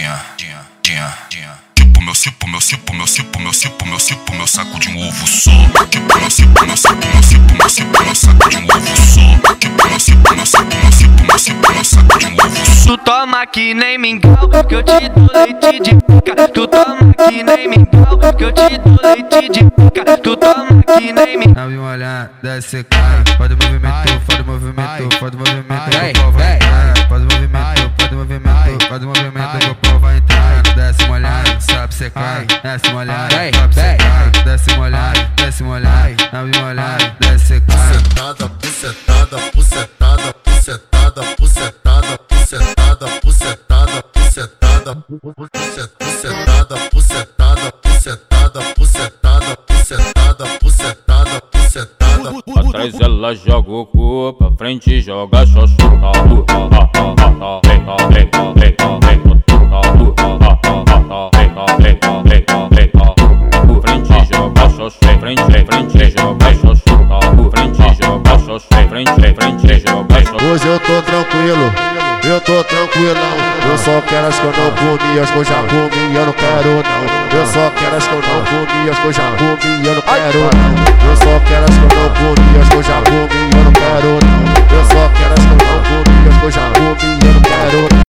Tipo meu cipo, meu cipo, meu cipo, meu cipo, meu cipo, meu saco de um ovo só. Tipo meu cipo, meu cipo, meu cipo, meu cipo, meu saco de um ovo só. Tipo meu cipo, meu cipo, meu cipo, meu cipo, meu saco de um ovo só. Tu toma que nem mingau, que eu te dou leite de pica. Tu toma que nem mingau, que eu te dou leite de pica. Tu toma que nem mingau. Abre um olhar, desce, cai. Faz o movimento, faz o movimento, faz o movimento, o pau vai entrar. Faz o movimento, faz o movimento, faz o movimento, o pau vai entrar. Desce molhado, sabe cê cai. Desce molhado, sabe cê cai. Desce molhado, desce molhado. Abre um olhar, desce, cai. Pucetada, pucetada, pucetada, pucetada, pucetada, pucetada, pucetada, pucetada, pucetada, pucetada, pucetada, pucetada, pucetada, pucetada, pucetada. Atrás ela joga o cu, pra frente joga xoxota. Frente joga xoxota, frente joga xoxota. Frente joga xoxota, frente joga xoxota. Hoje eu tô tranquilo, eu tô tranquilão. Eu só quero as que eu não comi, as que eu já comi, eu não quero não. Eu só quero as que eu não comi, as que eu já comi, eu não quero não. Eu só quero as que eu não comi, as que eu já